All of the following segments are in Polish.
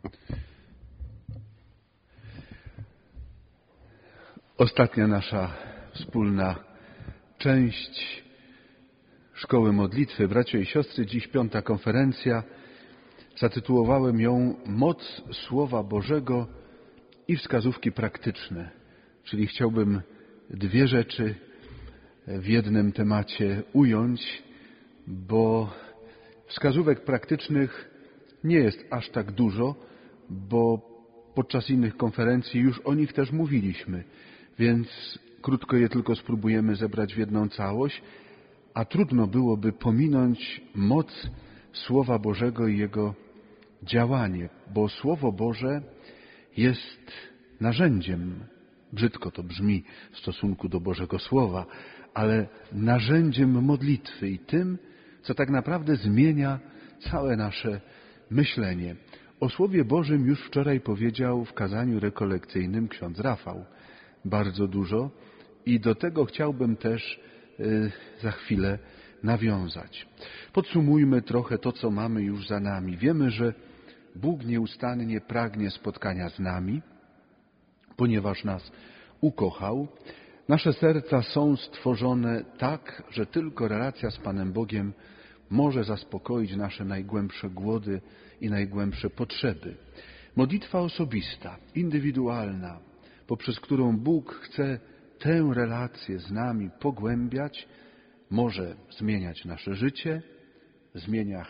Ostatnia nasza wspólna część Szkoły Modlitwy. Bracia i siostry, dziś 5. konferencja. Zatytułowałem ją Moc Słowa Bożego i wskazówki praktyczne. Czyli chciałbym dwie rzeczy w jednym temacie ująć, bo wskazówek praktycznych nie jest aż tak dużo, bo podczas innych konferencji już o nich też mówiliśmy, więc krótko je tylko spróbujemy zebrać w jedną całość, a trudno byłoby pominąć moc Słowa Bożego i Jego działanie, bo Słowo Boże jest narzędziem, brzydko to brzmi w stosunku do Bożego Słowa, ale narzędziem modlitwy i tym, co tak naprawdę zmienia całe nasze myślenie. O Słowie Bożym już wczoraj powiedział w kazaniu rekolekcyjnym ksiądz Rafał bardzo dużo i do tego chciałbym też za chwilę nawiązać. Podsumujmy trochę to, co mamy już za nami. Wiemy, że Bóg nieustannie pragnie spotkania z nami, ponieważ nas ukochał. Nasze serca są stworzone tak, że tylko relacja z Panem Bogiem może zaspokoić nasze najgłębsze głody i najgłębsze potrzeby. Modlitwa osobista, indywidualna, poprzez którą Bóg chce tę relację z nami pogłębiać, może zmieniać nasze życie, zmienia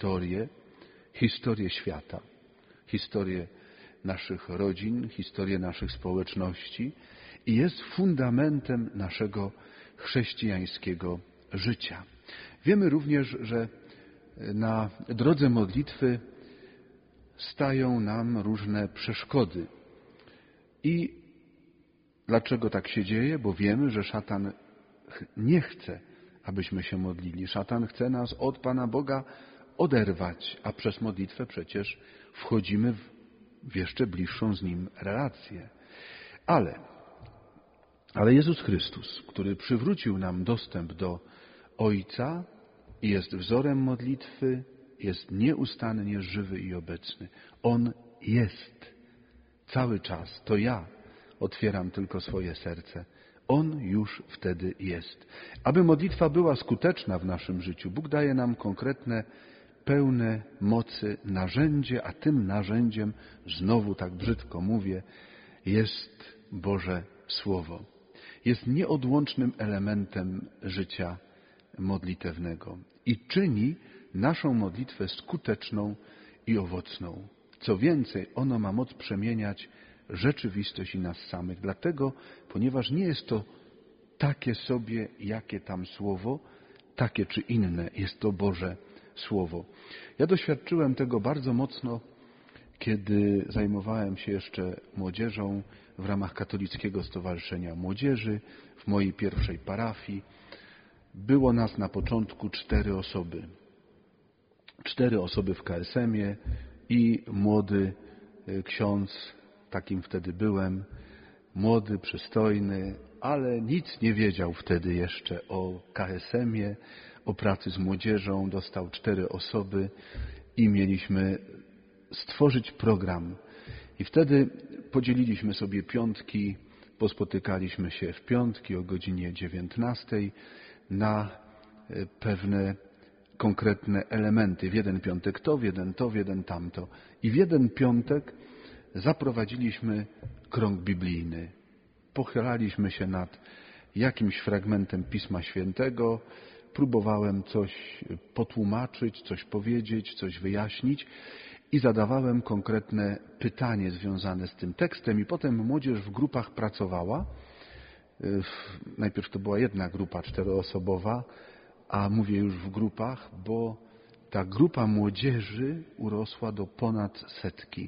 historię świata, historię naszych rodzin, historię naszych społeczności i jest fundamentem naszego chrześcijańskiego życia. Wiemy również, że na drodze modlitwy stają nam różne przeszkody. I dlaczego tak się dzieje? Bo wiemy, że szatan nie chce, abyśmy się modlili. Szatan chce nas od Pana Boga oderwać, a przez modlitwę przecież wchodzimy w jeszcze bliższą z Nim relację. Ale Jezus Chrystus, który przywrócił nam dostęp do Ojca i jest wzorem modlitwy, jest nieustannie żywy i obecny. On jest cały czas. To ja otwieram tylko swoje serce. On już wtedy jest. Aby modlitwa była skuteczna w naszym życiu, Bóg daje nam konkretne, pełne mocy narzędzie, a tym narzędziem, znowu tak brzydko mówię, jest Boże Słowo. Jest nieodłącznym elementem życia modlitewnego i czyni naszą modlitwę skuteczną i owocną. Co więcej, ono ma moc przemieniać rzeczywistość i nas samych. Dlatego, ponieważ nie jest to takie sobie, jakie tam słowo, takie czy inne, jest to Boże Słowo. Ja doświadczyłem tego bardzo mocno, kiedy zajmowałem się jeszcze młodzieżą w ramach Katolickiego Stowarzyszenia Młodzieży w mojej pierwszej parafii. Było nas na początku 4 osoby. 4 osoby w KSM-ie i młody ksiądz, takim wtedy byłem, młody, przystojny, ale nic nie wiedział wtedy jeszcze o KSM-ie, o pracy z młodzieżą. Dostał 4 osoby i mieliśmy stworzyć program. I wtedy podzieliliśmy sobie piątki, pospotykaliśmy się w piątki o godzinie 19 na pewne konkretne elementy. W jeden piątek to, w jeden tamto. I w jeden piątek zaprowadziliśmy krąg biblijny. Pochylaliśmy się nad jakimś fragmentem Pisma Świętego, próbowałem coś potłumaczyć, coś powiedzieć, coś wyjaśnić i zadawałem konkretne pytanie związane z tym tekstem i potem młodzież w grupach pracowała. Najpierw to była jedna grupa 4-osobowa, a mówię już w grupach, bo ta grupa młodzieży urosła do ponad 100.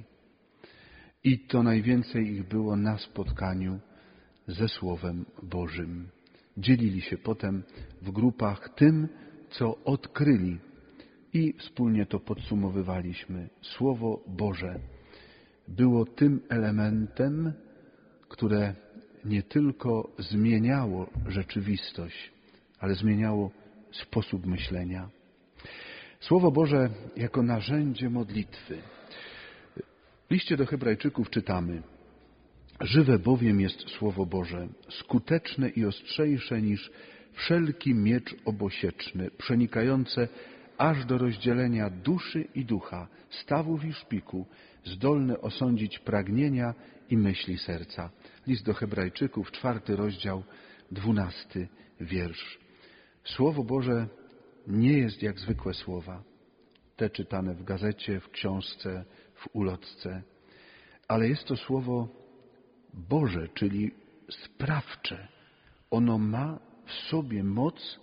I to najwięcej ich było na spotkaniu ze Słowem Bożym. Dzielili się potem w grupach tym, co odkryli i wspólnie to podsumowywaliśmy. Słowo Boże było tym elementem, które nie tylko zmieniało rzeczywistość, ale zmieniało sposób myślenia. Słowo Boże jako narzędzie modlitwy. W liście do Hebrajczyków czytamy: żywe bowiem jest Słowo Boże, skuteczne i ostrzejsze niż wszelki miecz obosieczny, przenikające aż do rozdzielenia duszy i ducha, stawów i szpiku, zdolne osądzić pragnienia i myśli serca. List do Hebrajczyków, 4 rozdział, 12 wiersz. Słowo Boże nie jest jak zwykłe słowa, te czytane w gazecie, w książce, w ulotce, ale jest to Słowo Boże, czyli sprawcze. Ono ma w sobie moc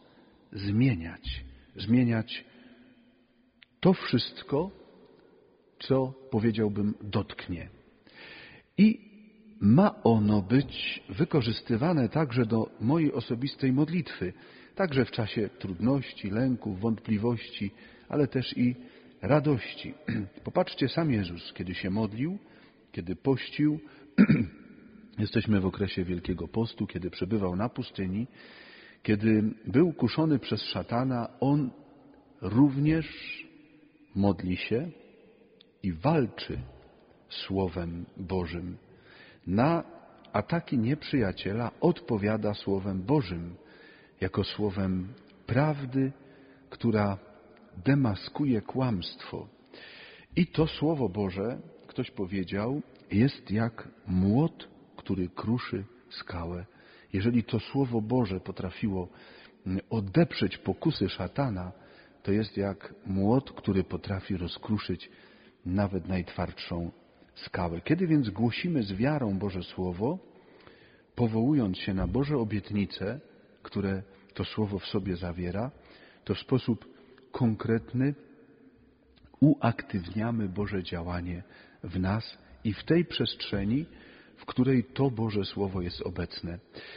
zmieniać to wszystko, co, powiedziałbym, dotknie. I ma ono być wykorzystywane także do mojej osobistej modlitwy, także w czasie trudności, lęków, wątpliwości, ale też i radości. Popatrzcie, sam Jezus, kiedy się modlił, kiedy pościł, jesteśmy w okresie Wielkiego Postu, kiedy przebywał na pustyni, kiedy był kuszony przez szatana, On również modli się i walczy Słowem Bożym. Na ataki nieprzyjaciela odpowiada Słowem Bożym, jako słowem prawdy, która demaskuje kłamstwo. I to Słowo Boże, ktoś powiedział, jest jak młot, który kruszy skałę. Jeżeli to Słowo Boże potrafiło odeprzeć pokusy szatana, to jest jak młot, który potrafi rozkruszyć nawet najtwardszą skałę. Kiedy więc głosimy z wiarą Boże Słowo, powołując się na Boże obietnice, które to Słowo w sobie zawiera, to w sposób konkretny uaktywniamy Boże działanie w nas i w tej przestrzeni, w której to Boże Słowo jest obecne.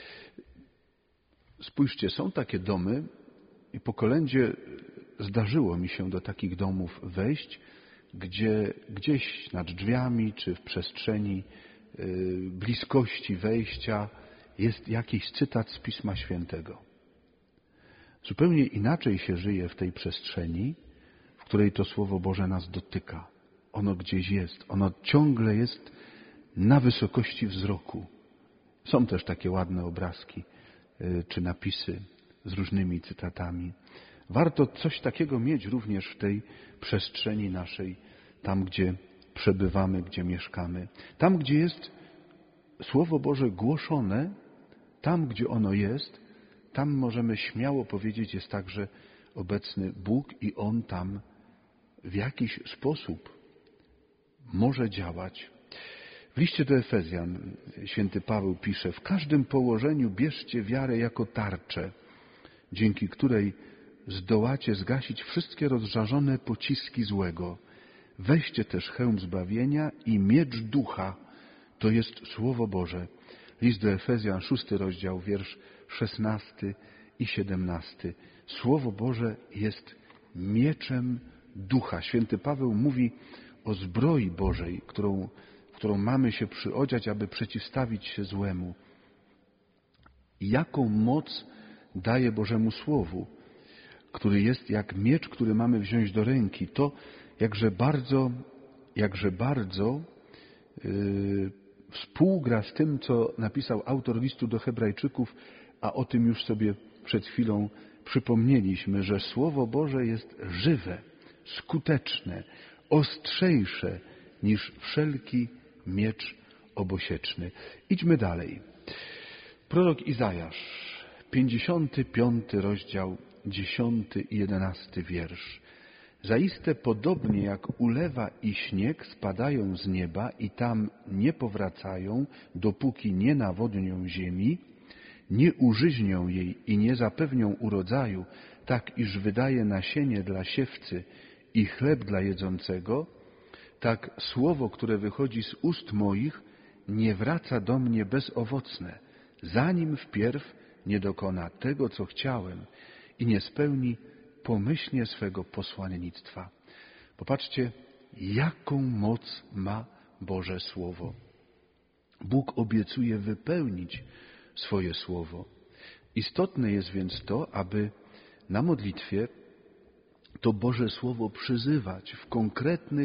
Spójrzcie, są takie domy i po kolędzie zdarzyło mi się do takich domów wejść, gdzie gdzieś nad drzwiami czy w przestrzeni bliskości wejścia jest jakiś cytat z Pisma Świętego. Zupełnie inaczej się żyje w tej przestrzeni, w której to Słowo Boże nas dotyka. Ono gdzieś jest, ono ciągle jest na wysokości wzroku. Są też takie ładne obrazki czy napisy z różnymi cytatami. Warto coś takiego mieć również w tej przestrzeni naszej, tam gdzie przebywamy, gdzie mieszkamy. Tam gdzie jest Słowo Boże głoszone, tam gdzie ono jest, tam możemy śmiało powiedzieć, jest także obecny Bóg i On tam w jakiś sposób może działać. W liście do Efezjan święty Paweł pisze: w każdym położeniu bierzcie wiarę jako tarczę, dzięki której zdołacie zgasić wszystkie rozżarzone pociski złego. Weźcie też hełm zbawienia i miecz ducha, to jest Słowo Boże. List do Efezjan, 6 rozdział, wiersz 16 i 17. Słowo Boże jest mieczem ducha. Święty Paweł mówi o zbroi Bożej, którą mamy się przyodziać, aby przeciwstawić się złemu. Jaką moc daje Bożemu Słowu, który jest jak miecz, który mamy wziąć do ręki. To jakże bardzo współgra z tym, co napisał autor listu do Hebrajczyków, a o tym już sobie przed chwilą przypomnieliśmy, że Słowo Boże jest żywe, skuteczne, ostrzejsze niż wszelki miecz obosieczny. Idźmy dalej. Prorok Izajasz, 55 rozdział, 10 i 11 wiersz. Zaiste podobnie jak ulewa i śnieg spadają z nieba i tam nie powracają, dopóki nie nawodnią ziemi, nie użyźnią jej i nie zapewnią urodzaju, tak iż wydaje nasienie dla siewcy i chleb dla jedzącego, tak słowo, które wychodzi z ust moich, nie wraca do mnie bezowocne, zanim wpierw nie dokona tego, co chciałem i nie spełni pomyślnie swego posłannictwa. Popatrzcie, jaką moc ma Boże Słowo. Bóg obiecuje wypełnić swoje Słowo. Istotne jest więc to, aby na modlitwie to Boże Słowo przyzywać w konkretnych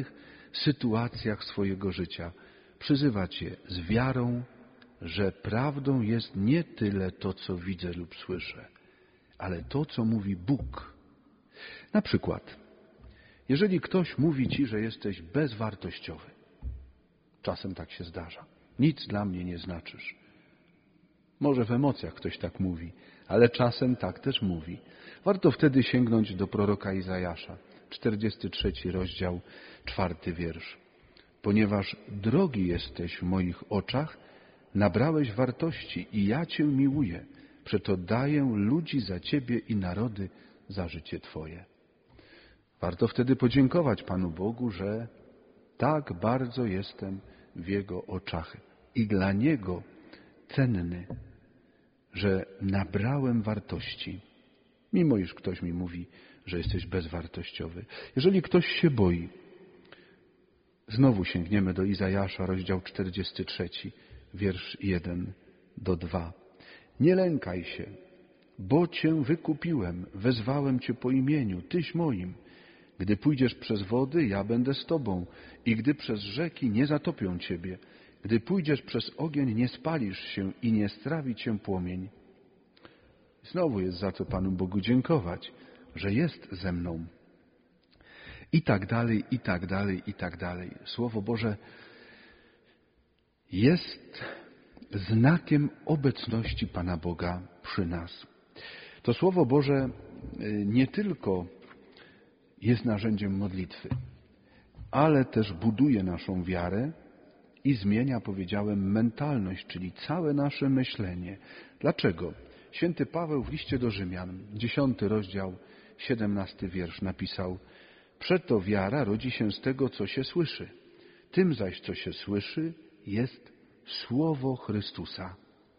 sytuacjach swojego życia przyzywać je z wiarą, że prawdą jest nie tyle to, co widzę lub słyszę, ale to, co mówi Bóg. Na przykład, jeżeli ktoś mówi ci, że jesteś bezwartościowy, czasem tak się zdarza, nic dla mnie nie znaczysz. Może w emocjach ktoś tak mówi, ale czasem tak też mówi. Warto wtedy sięgnąć do proroka Izajasza, 43 rozdział, 4 wiersz. Ponieważ drogi jesteś w moich oczach, nabrałeś wartości i ja Cię miłuję, przeto daję ludzi za Ciebie i narody za życie Twoje. Warto wtedy podziękować Panu Bogu, że tak bardzo jestem w Jego oczach i dla Niego cenny, że nabrałem wartości, mimo iż ktoś mi mówi, że jesteś bezwartościowy. Jeżeli ktoś się boi, znowu sięgniemy do Izajasza, rozdział 43, wiersz 1 do 2. Nie lękaj się, bo Cię wykupiłem, wezwałem Cię po imieniu, Tyś moim. Gdy pójdziesz przez wody, ja będę z Tobą i gdy przez rzeki, nie zatopią Ciebie. Gdy pójdziesz przez ogień, nie spalisz się i nie strawi Cię płomień. Znowu jest za co Panu Bogu dziękować, że jest ze mną. I tak dalej, i tak dalej, i tak dalej. Słowo Boże jest znakiem obecności Pana Boga przy nas. To Słowo Boże nie tylko jest narzędziem modlitwy, ale też buduje naszą wiarę i zmienia, powiedziałem, mentalność, czyli całe nasze myślenie. Dlaczego? Święty Paweł w liście do Rzymian, 10 rozdział, 17 wiersz napisał: Przeto wiara rodzi się z tego, co się słyszy. Tym zaś, co się słyszy, jest Słowo Chrystusa.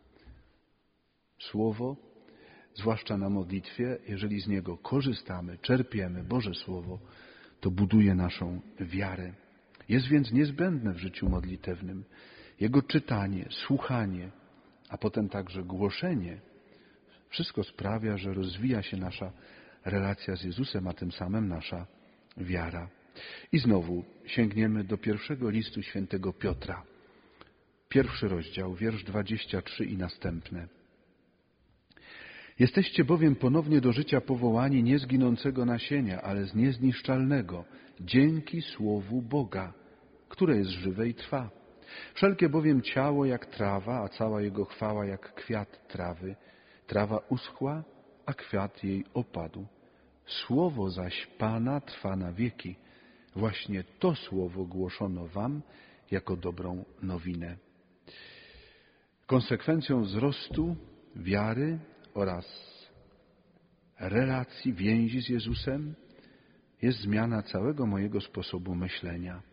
Słowo, zwłaszcza na modlitwie, jeżeli z niego korzystamy, czerpiemy Boże Słowo, to buduje naszą wiarę. Jest więc niezbędne w życiu modlitewnym jego czytanie, słuchanie, a potem także głoszenie. Wszystko sprawia, że rozwija się nasza relacja z Jezusem, a tym samym nasza wiara. I znowu sięgniemy do pierwszego listu świętego Piotra. 1 rozdział, wiersz 23 i następne. Jesteście bowiem ponownie do życia powołani nie z ginącego nasienia, ale z niezniszczalnego, dzięki Słowu Boga, które jest żywe i trwa. Wszelkie bowiem ciało jak trawa, a cała jego chwała jak kwiat trawy. Trawa uschła, a kwiat jej opadł. Słowo zaś Pana trwa na wieki. Właśnie to słowo głoszono wam jako dobrą nowinę. Konsekwencją wzrostu wiary oraz relacji, więzi z Jezusem jest zmiana całego mojego sposobu myślenia.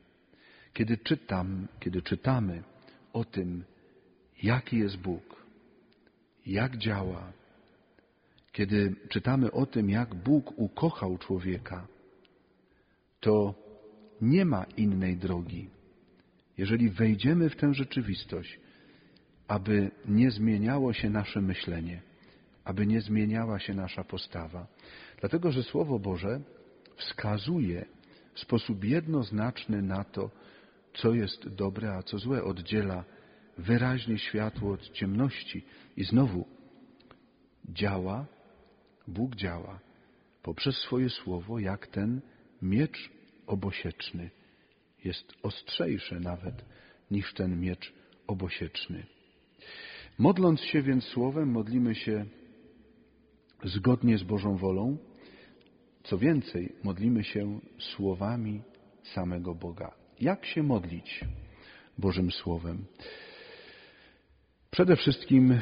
Kiedy czytamy o tym, jaki jest Bóg, jak działa, kiedy czytamy o tym, jak Bóg ukochał człowieka, to nie ma innej drogi. Jeżeli wejdziemy w tę rzeczywistość, aby nie zmieniało się nasze myślenie, aby nie zmieniała się nasza postawa. Dlatego, że Słowo Boże wskazuje w sposób jednoznaczny na to, co jest dobre, a co złe. Oddziela wyraźnie światło od ciemności. I znowu działa, Bóg działa poprzez swoje Słowo, jak ten miecz obosieczny. Jest ostrzejszy nawet niż ten miecz obosieczny. Modląc się więc Słowem, modlimy się zgodnie z Bożą wolą. Co więcej, modlimy się słowami samego Boga. Jak się modlić Bożym Słowem? Przede wszystkim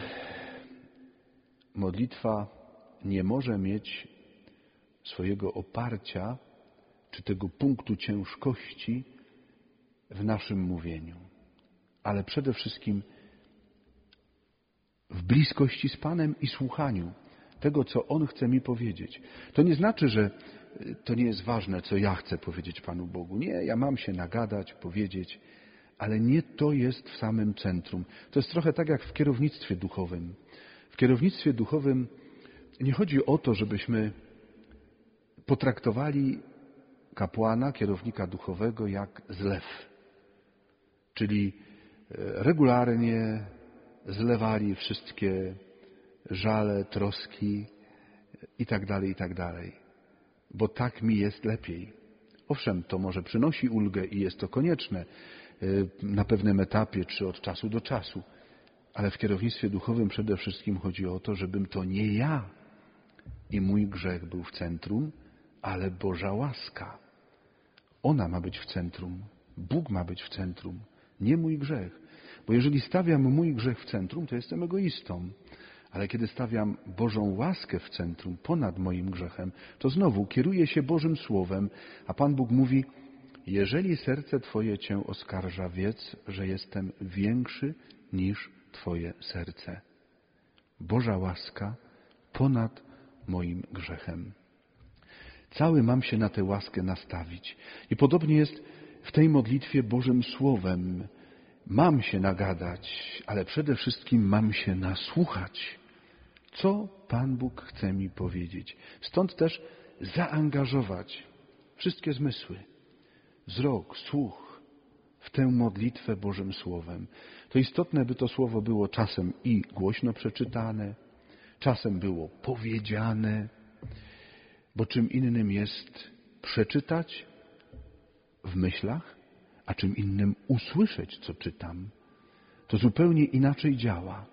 modlitwa nie może mieć swojego oparcia czy tego punktu ciężkości w naszym mówieniu, ale przede wszystkim w bliskości z Panem i słuchaniu tego, co On chce mi powiedzieć. To nie znaczy, że to nie jest ważne, co ja chcę powiedzieć Panu Bogu. Nie, ja mam się nagadać, powiedzieć, ale nie to jest w samym centrum. To jest trochę tak jak w kierownictwie duchowym. W kierownictwie duchowym nie chodzi o to, żebyśmy potraktowali kapłana, kierownika duchowego jak zlew. Czyli regularnie zlewali wszystkie żale, troski i tak dalej, bo tak mi jest lepiej. Owszem, to może przynosi ulgę i jest to konieczne na pewnym etapie czy od czasu do czasu, ale w kierownictwie duchowym przede wszystkim chodzi o to, żebym to nie ja i mój grzech był w centrum, ale Boża łaska. Ona ma być w centrum. Bóg ma być w centrum, nie mój grzech. Bo jeżeli stawiam mój grzech w centrum, to jestem egoistą. Ale kiedy stawiam Bożą łaskę w centrum, ponad moim grzechem, to znowu kieruję się Bożym Słowem, a Pan Bóg mówi: jeżeli serce Twoje Cię oskarża, wiedz, że jestem większy niż Twoje serce. Boża łaska ponad moim grzechem. Cały mam się na tę łaskę nastawić. I podobnie jest w tej modlitwie Bożym Słowem. Mam się nagadać, ale przede wszystkim mam się nasłuchać. Co Pan Bóg chce mi powiedzieć? Stąd też zaangażować wszystkie zmysły, wzrok, słuch w tę modlitwę Bożym Słowem. To istotne, by to Słowo było czasem i głośno przeczytane, czasem było powiedziane, bo czym innym jest przeczytać w myślach, a czym innym usłyszeć, co czytam. To zupełnie inaczej działa.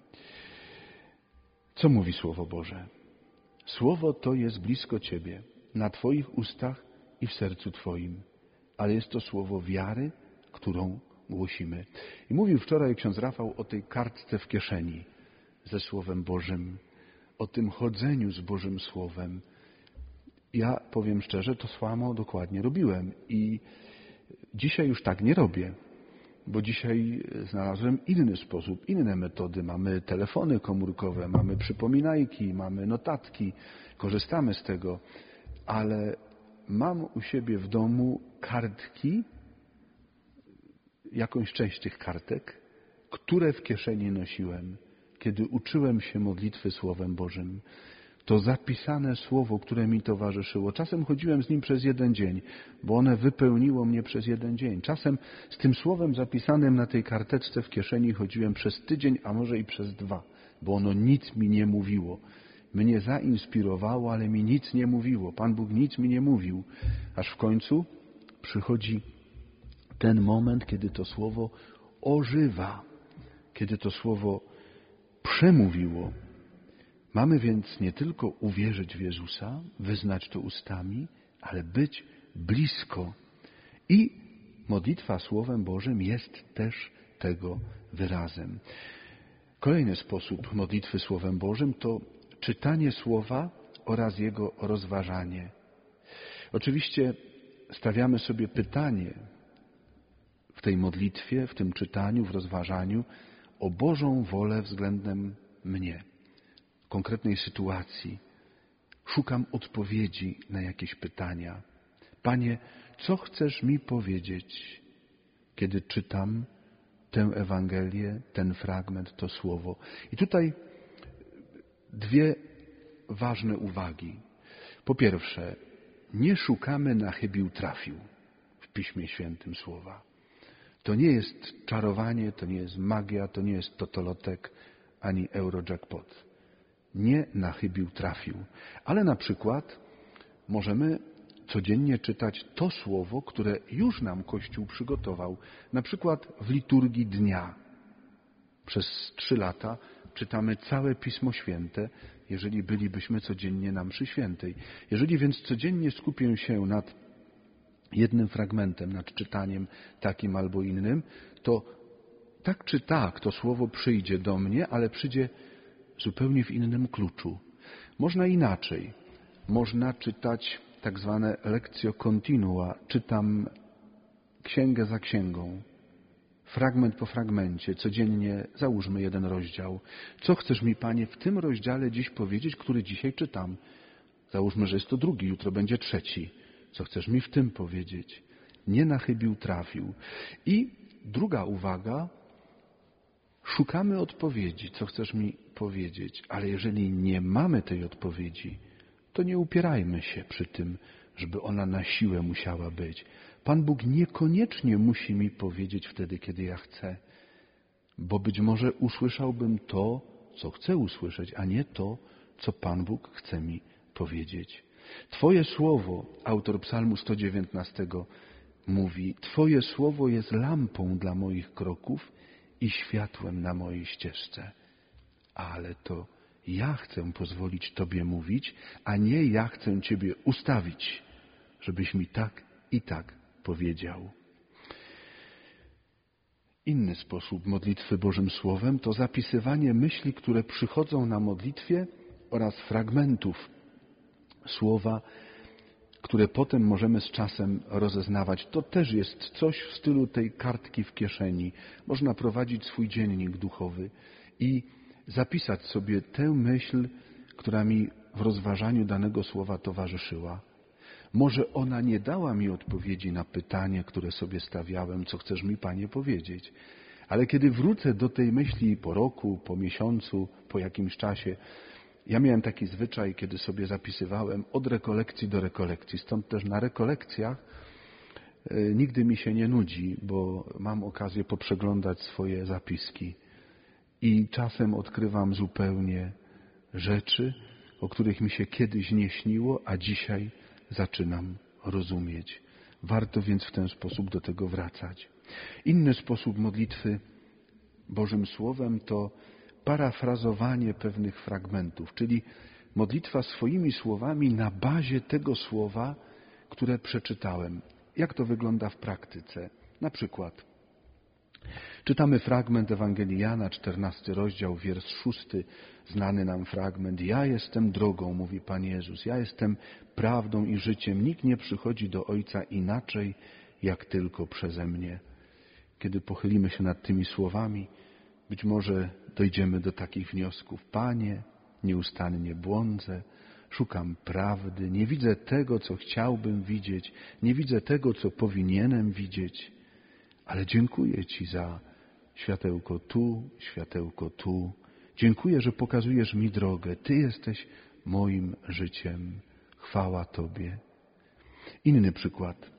Co mówi Słowo Boże? Słowo to jest blisko Ciebie, na Twoich ustach i w sercu Twoim, ale jest to słowo wiary, którą głosimy. I mówił wczoraj ksiądz Rafał o tej kartce w kieszeni ze Słowem Bożym, o tym chodzeniu z Bożym Słowem. Ja powiem szczerze, to samo dokładnie robiłem i dzisiaj już tak nie robię, bo dzisiaj znalazłem inny sposób, inne metody. Mamy telefony komórkowe, mamy przypominajki, mamy notatki, korzystamy z tego, ale mam u siebie w domu kartki, jakąś część tych kartek, które w kieszeni nosiłem, kiedy uczyłem się modlitwy Słowem Bożym. To zapisane słowo, które mi towarzyszyło. Czasem chodziłem z nim przez jeden dzień, bo one wypełniło mnie przez jeden dzień. Czasem z tym słowem zapisanym na tej karteczce w kieszeni chodziłem przez tydzień, a może i przez 2, bo ono nic mi nie mówiło. Mnie zainspirowało, ale mi nic nie mówiło. Pan Bóg nic mi nie mówił. Aż w końcu przychodzi ten moment, kiedy to słowo ożywa, kiedy to słowo przemówiło. Mamy więc nie tylko uwierzyć w Jezusa, wyznać to ustami, ale być blisko. I modlitwa Słowem Bożym jest też tego wyrazem. Kolejny sposób modlitwy Słowem Bożym to czytanie Słowa oraz jego rozważanie. Oczywiście stawiamy sobie pytanie w tej modlitwie, w tym czytaniu, w rozważaniu o Bożą wolę względem mnie. Konkretnej sytuacji. Szukam odpowiedzi na jakieś pytania. Panie, co chcesz mi powiedzieć, kiedy czytam tę Ewangelię, ten fragment, to słowo? I tutaj 2 ważne uwagi. Po pierwsze, nie szukamy na chybił trafił w Piśmie Świętym słowa. To nie jest czarowanie, to nie jest magia, to nie jest totolotek, ani Eurojackpot. Nie na chybił trafił. Ale na przykład możemy codziennie czytać to słowo, które już nam Kościół przygotował. Na przykład w liturgii dnia. Przez 3 lata czytamy całe Pismo Święte, jeżeli bylibyśmy codziennie na mszy świętej. Jeżeli więc codziennie skupię się nad jednym fragmentem, nad czytaniem takim albo innym, to tak czy tak to słowo przyjdzie do mnie, ale przyjdzie zupełnie w innym kluczu. Można inaczej. Można czytać tak zwane lectio continua. Czytam księgę za księgą, fragment po fragmencie, codziennie załóżmy 1 rozdział. Co chcesz mi, Panie, w tym rozdziale dziś powiedzieć, który dzisiaj czytam? Załóżmy, że jest to 2, jutro będzie 3. Co chcesz mi w tym powiedzieć? Nie na chybił trafił. I druga uwaga. Szukamy odpowiedzi, co chcesz mi powiedzieć, ale jeżeli nie mamy tej odpowiedzi, to nie upierajmy się przy tym, żeby ona na siłę musiała być. Pan Bóg niekoniecznie musi mi powiedzieć wtedy, kiedy ja chcę, bo być może usłyszałbym to, co chcę usłyszeć, a nie to, co Pan Bóg chce mi powiedzieć. Twoje słowo, autor psalmu 119 mówi, Twoje słowo jest lampą dla moich kroków i światłem na mojej ścieżce. Ale to ja chcę pozwolić Tobie mówić, a nie ja chcę Ciebie ustawić, żebyś mi tak i tak powiedział. Inny sposób modlitwy Bożym Słowem to zapisywanie myśli, które przychodzą na modlitwie oraz fragmentów słowa, które potem możemy z czasem rozeznawać. To też jest coś w stylu tej kartki w kieszeni. Można prowadzić swój dziennik duchowy i zapisać sobie tę myśl, która mi w rozważaniu danego słowa towarzyszyła. Może ona nie dała mi odpowiedzi na pytanie, które sobie stawiałem, co chcesz mi, Panie, powiedzieć. Ale kiedy wrócę do tej myśli po roku, po miesiącu, po jakimś czasie, ja miałem taki zwyczaj, kiedy sobie zapisywałem od rekolekcji do rekolekcji. Stąd też na rekolekcjach nigdy mi się nie nudzi, bo mam okazję poprzeglądać swoje zapiski. I czasem odkrywam zupełnie rzeczy, o których mi się kiedyś nie śniło, a dzisiaj zaczynam rozumieć. Warto więc w ten sposób do tego wracać. Inny sposób modlitwy Bożym Słowem to parafrazowanie pewnych fragmentów, czyli modlitwa swoimi słowami na bazie tego słowa, które przeczytałem. Jak to wygląda w praktyce? Na przykład czytamy fragment Ewangelii Jana, 14 rozdział, wiersz 6, znany nam fragment. Ja jestem drogą, mówi Pan Jezus, ja jestem prawdą i życiem. Nikt nie przychodzi do Ojca inaczej, jak tylko przeze mnie. Kiedy pochylimy się nad tymi słowami, być może dojdziemy do takich wniosków. Panie, nieustannie błądzę, szukam prawdy, nie widzę tego, co chciałbym widzieć, nie widzę tego, co powinienem widzieć, ale dziękuję Ci za światełko tu, światełko tu. Dziękuję, że pokazujesz mi drogę. Ty jesteś moim życiem. Chwała Tobie. Inny przykład.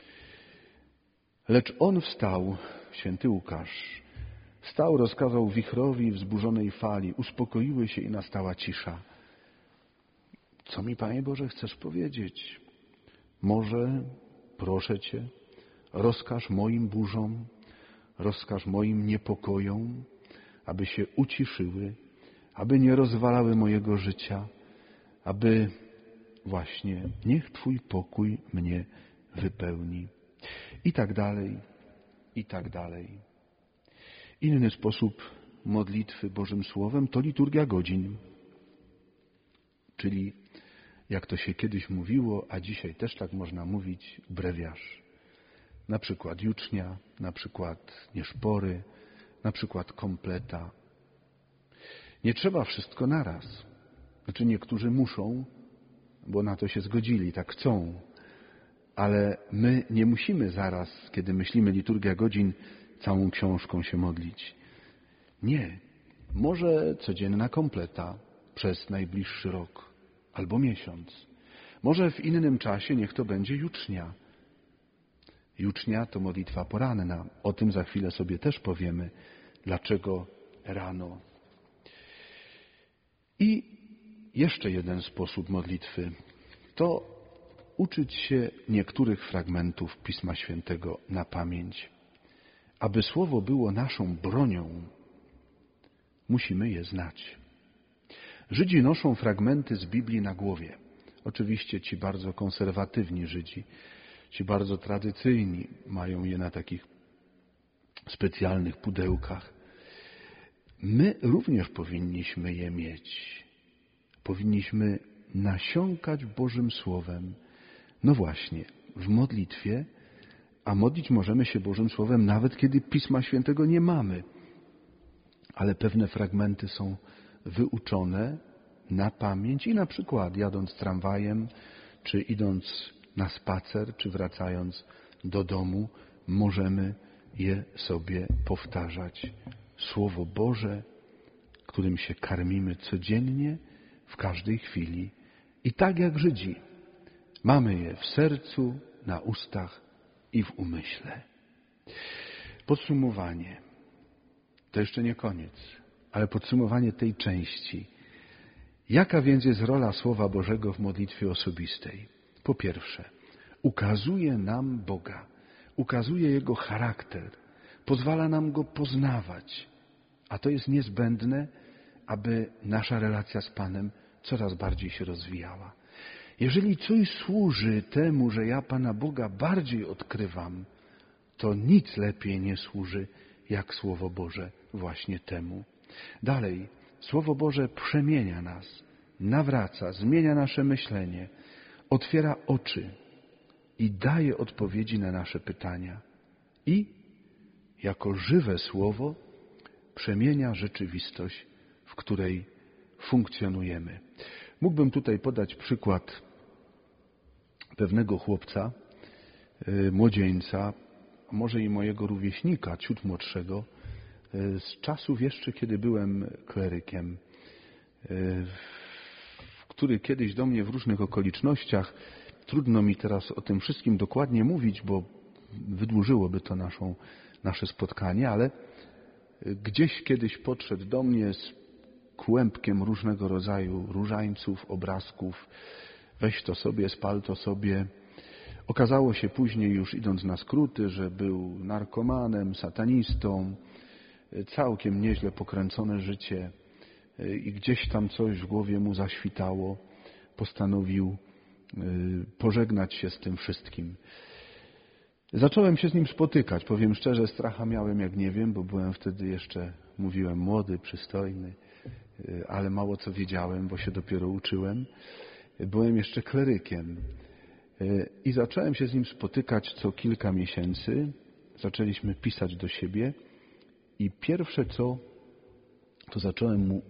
Lecz on wstał, święty Łukasz, wstał, rozkazał wichrowi i wzburzonej fali. Uspokoiły się i nastała cisza. Co mi, Panie Boże, chcesz powiedzieć? Może, proszę Cię, rozkaż moim burzom, rozkaż moim niepokojom, aby się uciszyły, aby nie rozwalały mojego życia, aby właśnie niech Twój pokój mnie wypełni. I tak dalej, i tak dalej. Inny sposób modlitwy Bożym Słowem to liturgia godzin, czyli jak to się kiedyś mówiło, a dzisiaj też tak można mówić, brewiarz. Na przykład jucznia, na przykład nieszpory, na przykład kompleta. Nie trzeba wszystko naraz. Znaczy niektórzy muszą, bo na to się zgodzili, tak chcą. Ale my nie musimy zaraz, kiedy myślimy liturgia godzin, całą książką się modlić. Nie. Może codzienna kompleta przez najbliższy rok albo miesiąc. Może w innym czasie niech to będzie jucznia. Jucznia to modlitwa poranna. O tym za chwilę sobie też powiemy. Dlaczego rano? I jeszcze jeden sposób modlitwy to uczyć się niektórych fragmentów Pisma Świętego na pamięć. Aby Słowo było naszą bronią, musimy je znać. Żydzi noszą fragmenty z Biblii na głowie. Oczywiście ci bardzo konserwatywni Żydzi, ci bardzo tradycyjni mają je na takich specjalnych pudełkach. My również powinniśmy je mieć. Powinniśmy nasiąkać Bożym Słowem. No właśnie, w modlitwie, a modlić możemy się Bożym Słowem nawet kiedy Pisma Świętego nie mamy. Ale pewne fragmenty są wyuczone na pamięć i na przykład jadąc tramwajem, czy idąc na spacer, czy wracając do domu, możemy je sobie powtarzać. Słowo Boże, którym się karmimy codziennie, w każdej chwili. I tak jak Żydzi, Mamy je w sercu, na ustach i w umyśle. Podsumowanie. To jeszcze nie koniec, ale podsumowanie tej części. Jaka więc jest rola Słowa Bożego w modlitwie osobistej? Po pierwsze, ukazuje nam Boga, ukazuje Jego charakter, pozwala nam Go poznawać, a to jest niezbędne, aby nasza relacja z Panem coraz bardziej się rozwijała. Jeżeli coś służy temu, że ja Pana Boga bardziej odkrywam, to nic lepiej nie służy jak Słowo Boże właśnie temu. Dalej, Słowo Boże przemienia nas, nawraca, zmienia nasze myślenie, otwiera oczy i daje odpowiedzi na nasze pytania. I jako żywe Słowo przemienia rzeczywistość, w której funkcjonujemy. Mógłbym tutaj podać przykład pewnego chłopca, młodzieńca, a może i mojego rówieśnika, ciut młodszego, z czasów jeszcze, kiedy byłem klerykiem, który kiedyś do mnie w różnych okolicznościach, trudno mi teraz o tym wszystkim dokładnie mówić, bo wydłużyłoby to nasze spotkanie, ale gdzieś kiedyś podszedł do mnie z kłębkiem różnego rodzaju różańców, obrazków. Weź to sobie, spal to sobie. Okazało się później, już idąc na skróty, że był narkomanem, satanistą, całkiem nieźle pokręcone życie i gdzieś tam coś w głowie mu zaświtało. Postanowił pożegnać się z tym wszystkim. Zacząłem się z nim spotykać. Powiem szczerze, stracha miałem jak nie wiem, bo byłem wtedy jeszcze, mówiłem, młody, przystojny, ale mało co wiedziałem, bo się dopiero uczyłem. Byłem jeszcze klerykiem i zacząłem się z nim spotykać co kilka miesięcy. Zaczęliśmy pisać do siebie i pierwsze co, to zacząłem mu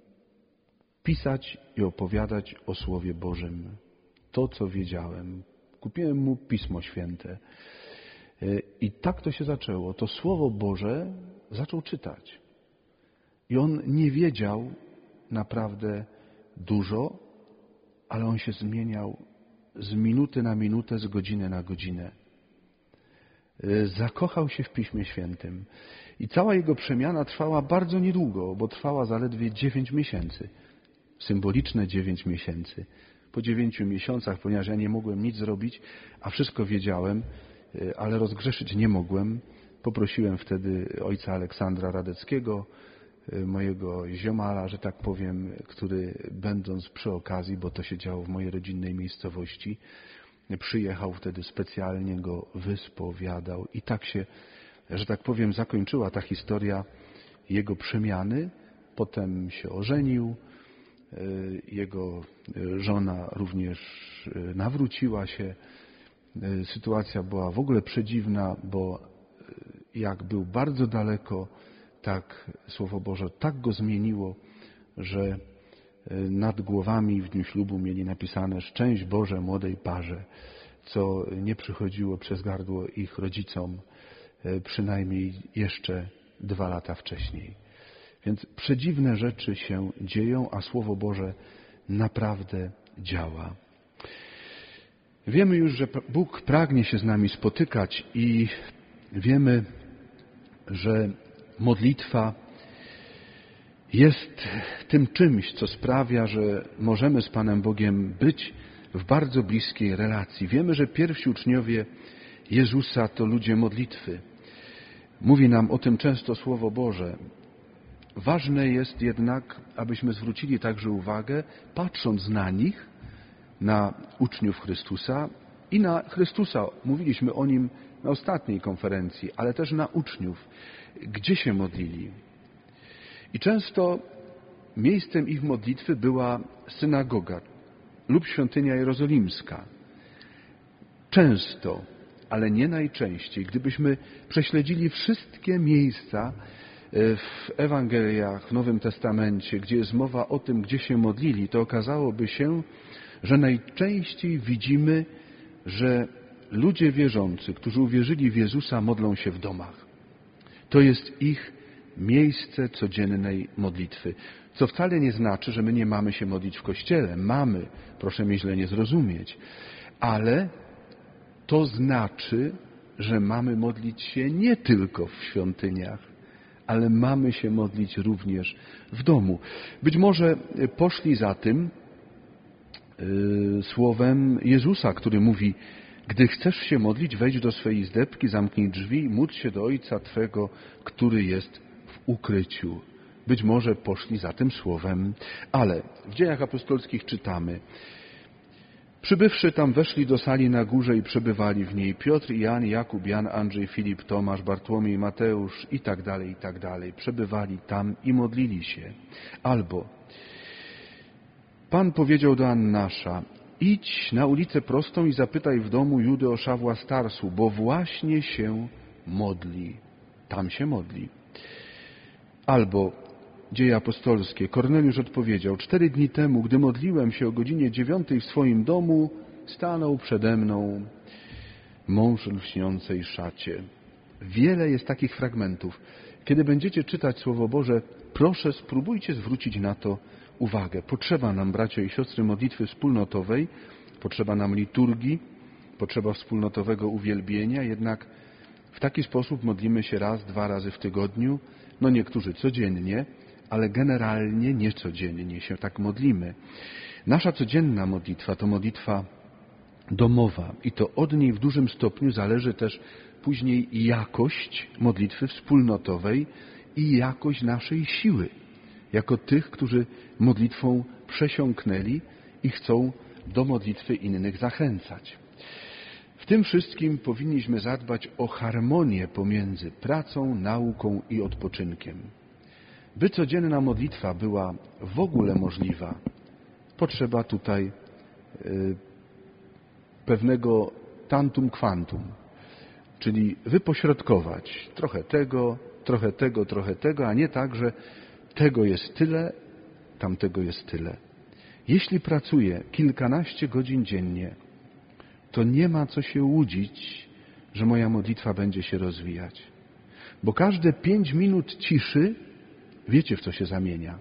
pisać i opowiadać o Słowie Bożym. To, co wiedziałem. Kupiłem mu Pismo Święte. I tak to się zaczęło. To Słowo Boże zaczął czytać. I on nie wiedział naprawdę dużo, ale on się zmieniał z minuty na minutę, z godziny na godzinę. Zakochał się w Piśmie Świętym. I cała jego przemiana trwała bardzo niedługo, bo trwała zaledwie 9 miesięcy. Symboliczne 9 miesięcy. Po 9 miesiącach, ponieważ ja nie mogłem nic zrobić, a wszystko wiedziałem, ale rozgrzeszyć nie mogłem, poprosiłem wtedy ojca Aleksandra Radeckiego, mojego ziomala, że tak powiem, który będąc przy okazji, bo to się działo w mojej rodzinnej miejscowości, przyjechał wtedy specjalnie, go wyspowiadał i tak się, że tak powiem, zakończyła ta historia jego przemiany. Potem się ożenił, jego żona również nawróciła się. Sytuacja była w ogóle przedziwna, bo jak był bardzo daleko, tak Słowo Boże tak go zmieniło, że nad głowami w dniu ślubu mieli napisane Szczęść Boże młodej parze, co nie przychodziło przez gardło ich rodzicom przynajmniej jeszcze 2 lata wcześniej. Więc przedziwne rzeczy się dzieją, a Słowo Boże naprawdę działa. Wiemy już, że Bóg pragnie się z nami spotykać i wiemy, że modlitwa jest tym czymś, co sprawia, że możemy z Panem Bogiem być w bardzo bliskiej relacji. Wiemy, że pierwsi uczniowie Jezusa to ludzie modlitwy. Mówi nam o tym często Słowo Boże. Ważne jest jednak, abyśmy zwrócili także uwagę, patrząc na nich, na uczniów Chrystusa i na Chrystusa. Mówiliśmy o Nim na ostatniej konferencji, ale też na uczniów. Gdzie się modlili? I często miejscem ich modlitwy była synagoga lub świątynia jerozolimska. Często, ale nie najczęściej, gdybyśmy prześledzili wszystkie miejsca w Ewangeliach, w Nowym Testamencie, gdzie jest mowa o tym, gdzie się modlili, to okazałoby się, że najczęściej widzimy, że ludzie wierzący, którzy uwierzyli w Jezusa, modlą się w domach. To jest ich miejsce codziennej modlitwy. Co wcale nie znaczy, że my nie mamy się modlić w kościele. Mamy, proszę mnie źle nie zrozumieć. Ale to znaczy, że mamy modlić się nie tylko w świątyniach, ale mamy się modlić również w domu. Być może poszli za tym słowem Jezusa, który mówi: gdy chcesz się modlić, wejdź do swej izdebki, zamknij drzwi i módl się do Ojca Twego, który jest w ukryciu. Być może poszli za tym słowem, ale w Dziejach Apostolskich czytamy: przybywszy tam, weszli do sali na górze i przebywali w niej Piotr, Jan, Jakub, Jan, Andrzej, Filip, Tomasz, Bartłomiej, Mateusz i tak dalej. Przebywali tam i modlili się. Albo Pan powiedział do Annasza: idź na ulicę prostą i zapytaj w domu Judy o Szawła z Tarsu, bo właśnie się modli. Tam się modli. Albo Dzieje apostolskie. Korneliusz odpowiedział: 4 dni temu, gdy modliłem się o godzinie 9 w swoim domu, stanął przede mną mąż w lśniącej szacie. Wiele jest takich fragmentów. Kiedy będziecie czytać Słowo Boże, proszę, spróbujcie zwrócić na to uwagę. Potrzeba nam, bracia i siostry, modlitwy wspólnotowej, potrzeba nam liturgii, potrzeba wspólnotowego uwielbienia, jednak w taki sposób modlimy się raz, 2 razy w tygodniu, niektórzy codziennie, ale generalnie nie codziennie się tak modlimy. Nasza codzienna modlitwa to modlitwa domowa i to od niej w dużym stopniu zależy też później jakość modlitwy wspólnotowej i jakość naszej siły, jako tych, którzy modlitwą przesiąknęli i chcą do modlitwy innych zachęcać. W tym wszystkim powinniśmy zadbać o harmonię pomiędzy pracą, nauką i odpoczynkiem. By codzienna modlitwa była w ogóle możliwa, potrzeba tutaj pewnego tantum quantum, czyli wypośrodkować trochę tego, a nie tak, że tego jest tyle, tamtego jest tyle. Jeśli pracuję kilkanaście godzin dziennie, to nie ma co się łudzić, że moja modlitwa będzie się rozwijać. Bo każde 5 minut ciszy, wiecie, w co się zamienia?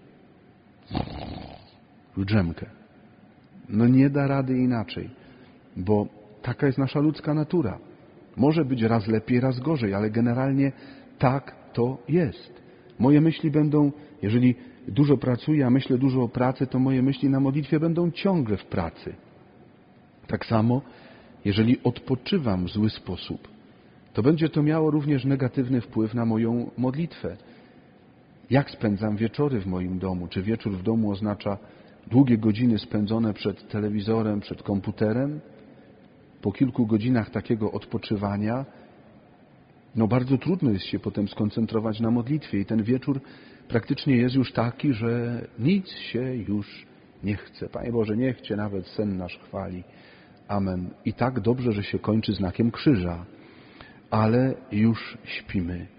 W drzemkę. Nie da rady inaczej, bo taka jest nasza ludzka natura. Może być raz lepiej, raz gorzej, ale generalnie tak to jest. Moje myśli będą, jeżeli dużo pracuję, a myślę dużo o pracy, to moje myśli na modlitwie będą ciągle w pracy. Tak samo, jeżeli odpoczywam w zły sposób, to będzie to miało również negatywny wpływ na moją modlitwę. Jak spędzam wieczory w moim domu? Czy wieczór w domu oznacza długie godziny spędzone przed telewizorem, przed komputerem? Po kilku godzinach takiego odpoczywania, bardzo trudno jest się potem skoncentrować na modlitwie i ten wieczór praktycznie jest już taki, że nic się już nie chce. Panie Boże, niech Cię nawet sen nasz chwali. Amen. I tak dobrze, że się kończy znakiem krzyża, ale już śpimy.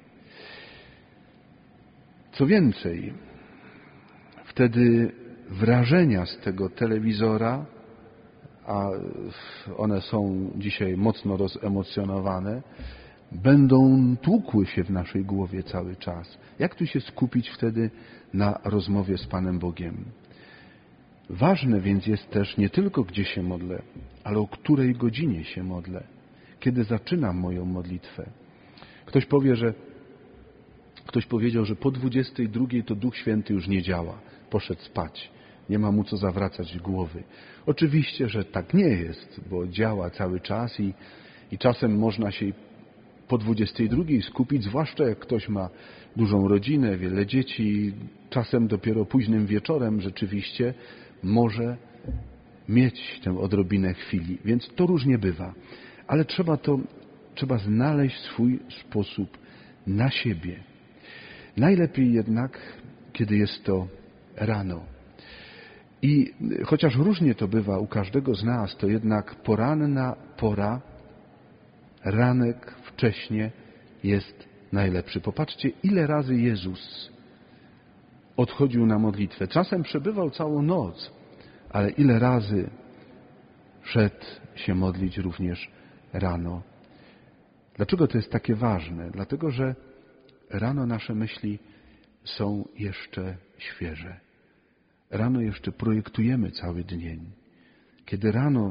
Co więcej, wtedy wrażenia z tego telewizora, a one są dzisiaj mocno rozemocjonowane, będą tłukły się w naszej głowie cały czas. Jak tu się skupić wtedy na rozmowie z Panem Bogiem? Ważne więc jest też nie tylko, gdzie się modlę, ale o której godzinie się modlę. Kiedy zaczynam moją modlitwę. Ktoś powiedział, że po 22 to Duch Święty już nie działa. Poszedł spać. Nie ma mu co zawracać głowy. Oczywiście, że tak nie jest, bo działa cały czas i czasem można się po 22 skupić, zwłaszcza jak ktoś ma dużą rodzinę, wiele dzieci. Czasem dopiero późnym wieczorem rzeczywiście może mieć tę odrobinę chwili. Więc to różnie bywa. Ale trzeba znaleźć swój sposób na siebie. Najlepiej jednak, kiedy jest to rano. I chociaż różnie to bywa u każdego z nas, to jednak poranna pora, ranek wcześnie jest najlepszy. Popatrzcie, ile razy Jezus odchodził na modlitwę. Czasem przebywał całą noc, ale ile razy szedł się modlić również rano. Dlaczego to jest takie ważne? Dlatego, że rano nasze myśli są jeszcze świeże. Rano jeszcze projektujemy cały dzień. Kiedy rano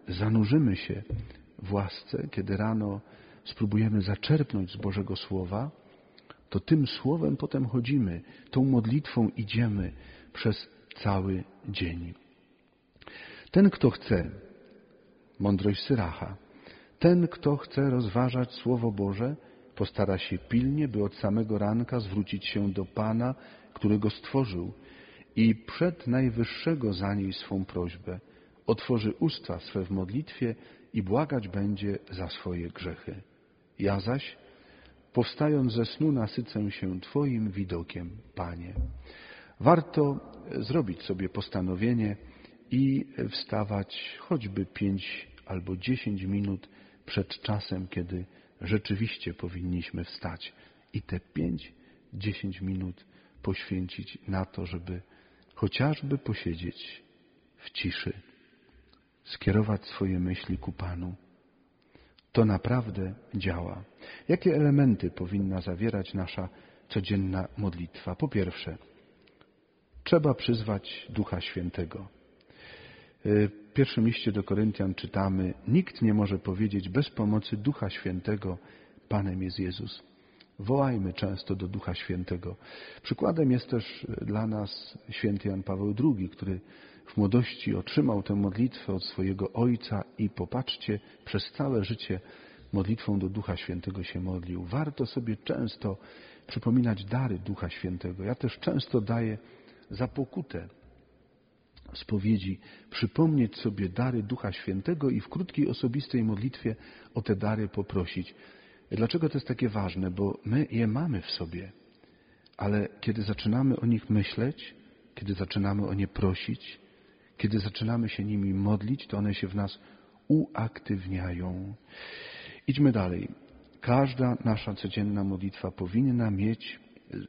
zanurzymy się w łasce, kiedy rano spróbujemy zaczerpnąć z Bożego Słowa, to tym Słowem potem chodzimy, tą modlitwą idziemy przez cały dzień. Ten, kto chce, mądrość Syracha, ten, kto chce rozważać Słowo Boże, postara się pilnie, by od samego ranka zwrócić się do Pana, który go stworzył i przed Najwyższego zanieść swą prośbę. Otworzy usta swe w modlitwie i błagać będzie za swoje grzechy. Ja zaś, powstając ze snu, nasycę się Twoim widokiem, Panie. Warto zrobić sobie postanowienie i wstawać choćby 5 albo 10 minut przed czasem, kiedy rzeczywiście powinniśmy wstać. I te 5-10 minut poświęcić na to, żeby chociażby posiedzieć w ciszy, skierować swoje myśli ku Panu. To naprawdę działa. Jakie elementy powinna zawierać nasza codzienna modlitwa? Po pierwsze, trzeba przyzwać Ducha Świętego. W pierwszym liście do Koryntian czytamy: nikt nie może powiedzieć bez pomocy Ducha Świętego: Panem jest Jezus. Wołajmy często do Ducha Świętego. Przykładem jest też dla nas święty Jan Paweł II, który w młodości otrzymał tę modlitwę od swojego ojca i popatrzcie, przez całe życie modlitwą do Ducha Świętego się modlił. Warto sobie często przypominać dary Ducha Świętego. Ja też często daję za pokutę spowiedzi przypomnieć sobie dary Ducha Świętego i w krótkiej, osobistej modlitwie o te dary poprosić. Dlaczego to jest takie ważne? Bo my je mamy w sobie, ale kiedy zaczynamy o nich myśleć, kiedy zaczynamy o nie prosić, kiedy zaczynamy się nimi modlić, to one się w nas uaktywniają. Idźmy dalej. Każda nasza codzienna modlitwa powinna mieć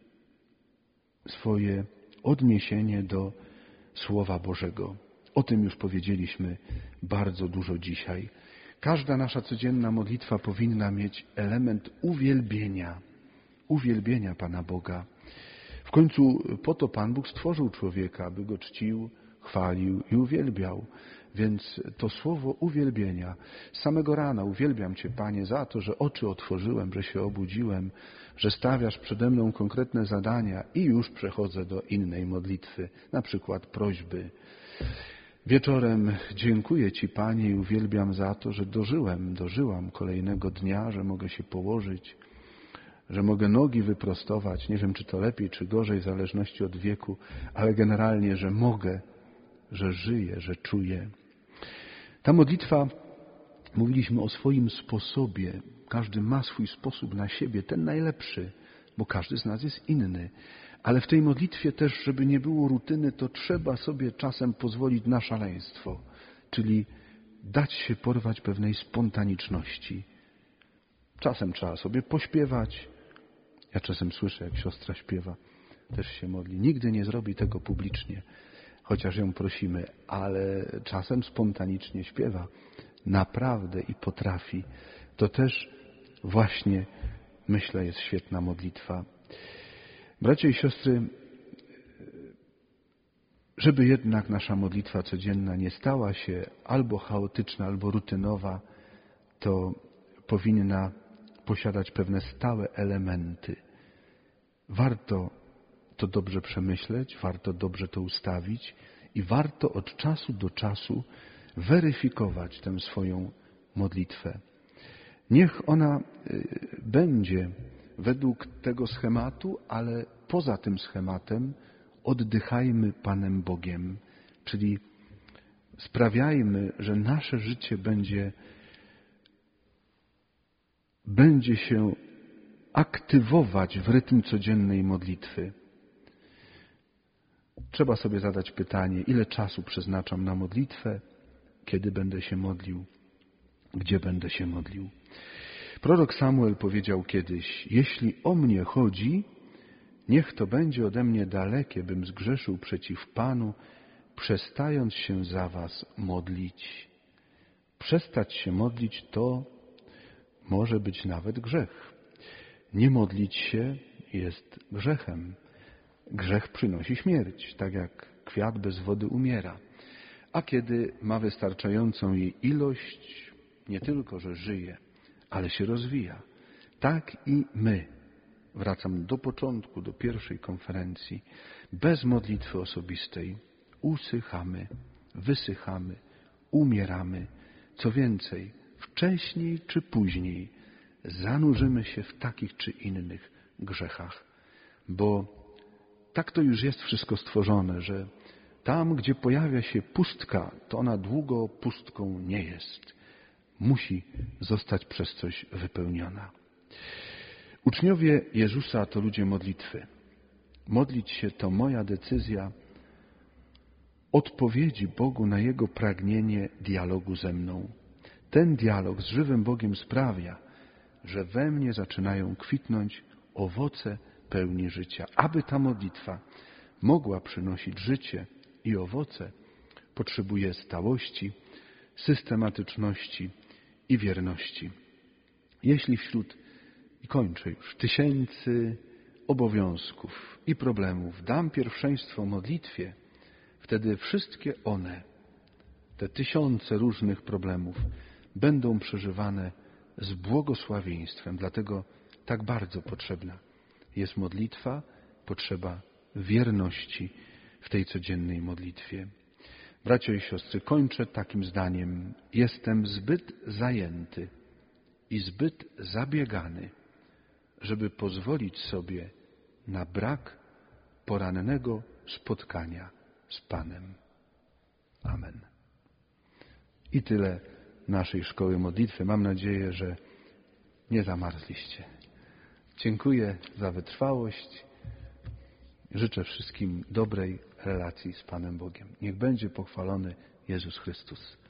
swoje odniesienie do Słowa Bożego. O tym już powiedzieliśmy bardzo dużo dzisiaj. Każda nasza codzienna modlitwa powinna mieć element uwielbienia Pana Boga. W końcu po to Pan Bóg stworzył człowieka, aby go czcił, chwalił i uwielbiał. Więc to słowo uwielbienia. Z samego rana uwielbiam Cię, Panie, za to, że oczy otworzyłem, że się obudziłem, że stawiasz przede mną konkretne zadania i już przechodzę do innej modlitwy, na przykład prośby. Wieczorem dziękuję Ci, Panie, i uwielbiam za to, że dożyłam kolejnego dnia, że mogę się położyć, że mogę nogi wyprostować. Nie wiem, czy to lepiej, czy gorzej, w zależności od wieku, ale generalnie, że mogę, że żyję, że czuję. Ta modlitwa, mówiliśmy o swoim sposobie. Każdy ma swój sposób na siebie, ten najlepszy, bo każdy z nas jest inny. Ale w tej modlitwie też, żeby nie było rutyny, to trzeba sobie czasem pozwolić na szaleństwo, czyli dać się porwać pewnej spontaniczności. Czasem trzeba sobie pośpiewać. Ja czasem słyszę, jak siostra śpiewa, też się modli. Nigdy nie zrobi tego publicznie, chociaż ją prosimy, ale czasem spontanicznie śpiewa. Naprawdę i potrafi. To też właśnie, myślę, jest świetna modlitwa. Bracia i siostry, żeby jednak nasza modlitwa codzienna nie stała się albo chaotyczna, albo rutynowa, to powinna posiadać pewne stałe elementy. Warto to dobrze przemyśleć, warto dobrze to ustawić i warto od czasu do czasu weryfikować tę swoją modlitwę. Niech ona będzie według tego schematu, ale poza tym schematem oddychajmy Panem Bogiem, czyli sprawiajmy, że nasze życie będzie się aktywować w rytm codziennej modlitwy. Trzeba sobie zadać pytanie, ile czasu przeznaczam na modlitwę, kiedy będę się modlił, gdzie będę się modlił. Prorok Samuel powiedział kiedyś: jeśli o mnie chodzi, niech to będzie ode mnie dalekie, bym zgrzeszył przeciw Panu, przestając się za was modlić. Przestać się modlić to może być nawet grzech. Nie modlić się jest grzechem. Grzech przynosi śmierć, tak jak kwiat bez wody umiera. a kiedy ma wystarczającą jej ilość, nie tylko, że żyje, ale się rozwija. Tak i my, wracam do początku, do pierwszej konferencji, bez modlitwy osobistej usychamy, wysychamy, umieramy. Co więcej, wcześniej czy później zanurzymy się w takich czy innych grzechach, bo tak to już jest wszystko stworzone, że tam, gdzie pojawia się pustka, to ona długo pustką nie jest. Musi zostać przez coś wypełniona. Uczniowie Jezusa to ludzie modlitwy. Modlić się to moja decyzja odpowiedzi Bogu na Jego pragnienie dialogu ze mną. Ten dialog z żywym Bogiem sprawia, że we mnie zaczynają kwitnąć owoce pełni życia. Aby ta modlitwa mogła przynosić życie i owoce, potrzebuje stałości, systematyczności i wierności. Jeśli wśród, i kończę już, tysięcy obowiązków i problemów dam pierwszeństwo modlitwie, wtedy wszystkie one, te tysiące różnych problemów, będą przeżywane z błogosławieństwem. Dlatego tak bardzo potrzebna jest modlitwa, potrzeba wierności w tej codziennej modlitwie. Bracia i siostry, kończę takim zdaniem. Jestem zbyt zajęty i zbyt zabiegany, żeby pozwolić sobie na brak porannego spotkania z Panem. Amen. I tyle naszej szkoły modlitwy. Mam nadzieję, że nie zamarzliście. Dziękuję za wytrwałość. Życzę wszystkim dobrej relacji z Panem Bogiem. Niech będzie pochwalony Jezus Chrystus.